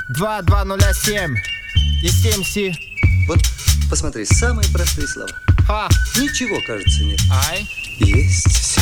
2207 и 7C. Вот посмотри, самые простые слова. Ничего, кажется, нет. Есть все.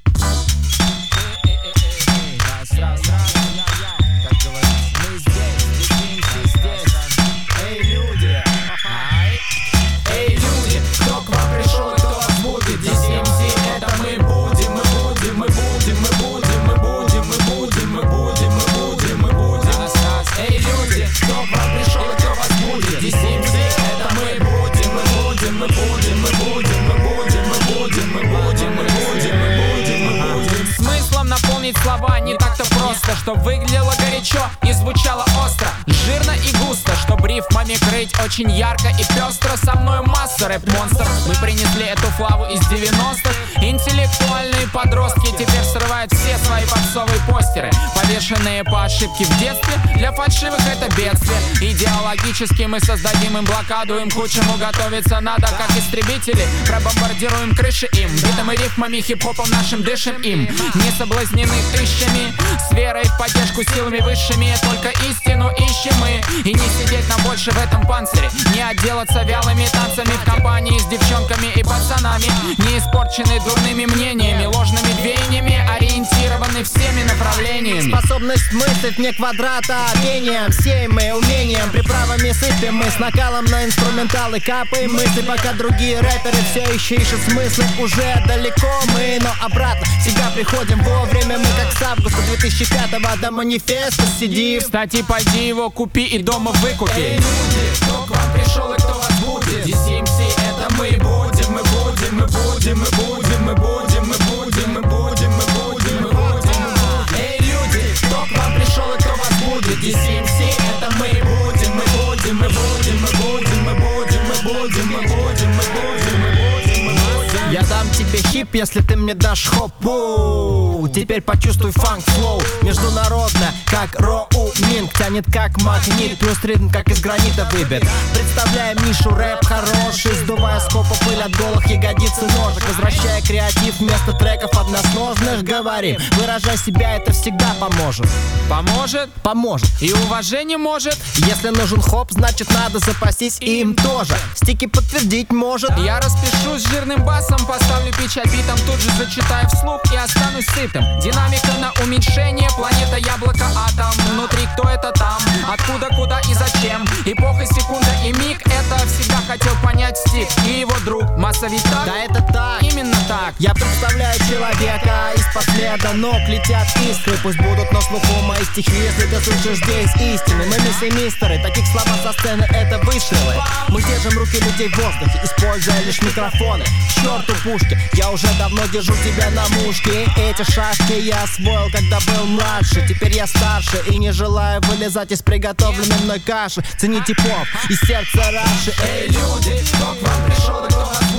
Слова не так-то просто, чтоб выглядело горячо и звучало остро, жирно и густо, чтоб рифмами крыть очень ярко и пестро. Со мной масса рэп-монстров, мы принесли эту славу из 90-х. Интеллектуальные подростки теперь срывают все свои попсовые постеры, повешенные по ошибке в детстве. Для фальшивых это бедствие. Идеологически мы создадим им блокаду, им к худшему готовиться надо, как истребители. Пробомбардируем крыши им, битым и рифмами, хип-хопом нашим дышим им. Не соблазнены тысячами, с верой в поддержку силами высшими. Только истину ищем мы, и не сидеть нам больше в этом панцире. Не отделаться вялыми танцами в компании с девчонками и пацанами. Не испорчены дурными мнениями, ложными веяниями, ориентированы всеми направлениями. Способность мыслить не квадрата, а пением, сеем мы умением, приправами сыпем мы, с накалом на инструменталы капаем мысли, пока другие рэперы все еще ищут смыслы. Уже далеко мы, но обратно всегда приходим вовремя. Мы как с августа 2005-го до манифеста сидим. Кстати, пойди его купи и дома выкупи. Эй, люди, кто к вам пришел и кто вас будет? DCMC, это мы будем, мы будем, мы будем, мы будем, мы будем, мы будем, мы будем, мы будем, мы будем. Эй, люди, кто к вам пришел и кто вас будет? DCMC, это мы будем, мы будем, мы будем, мы будем, мы будем, мы будем, мы будем, мы будем, мы будем. Я дам тебе хип, если ты мне дашь хоп. Теперь почувствуй фанк-флоу. Международно, как Роу Минг, тянет как магнит, плюс ритм, как из гранита выбит. Представляем нишу, рэп хороший, сдувая с копа пыль от голых ягодиц и ножек, возвращая креатив вместо треков односложных. Говорим, выражай себя, это всегда поможет. Поможет? Поможет. И уважение может. Если нужен хоп, значит надо запастись им тоже. Стики подтвердить может. Я распишусь жирным басом, поставлю печать битом, тут же зачитаю вслух и останусь сытым. Динамика на уменьшение, планета, яблоко, атом. Внутри кто это там, откуда, куда и зачем. Эпоха, секунда и миг, это всегда хотел понять Стик и его друг. Масса ведь так? Да, это так. Именно так. Я представляю человека, из-под следа ног летят искры. Пусть будут на слуху мои стихи, если ты слышишь здесь истины. Мы мисс и мистеры, таких слова со сцены это выстрелы. Мы держим руки людей в воздухе, используя лишь микрофоны. К черту пушки, я уже давно держу тебя на мушке. Эти шашки я освоил, когда был младше. Теперь я старше и не желаю вылезать из приготовленной мной каши. Цените поп и сердце Раши. Эй, люди, кто к вам пришел и кто вас